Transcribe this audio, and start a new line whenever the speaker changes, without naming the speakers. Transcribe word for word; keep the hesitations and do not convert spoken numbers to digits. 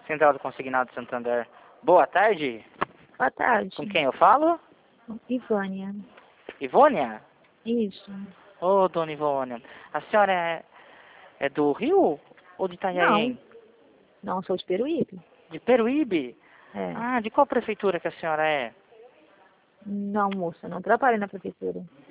Central do Consignado Santander. Boa tarde.
Boa tarde.
Com quem eu falo?
Ivânia.
Ivônia?
Isso.
Ô, dona Ivônia. A senhora é, é do Rio ou de Itanhaém?
Não. Não, sou de Peruíbe.
De Peruíbe?
É.
Ah, de qual prefeitura que a senhora é?
Não, moça, não trabalho na prefeitura.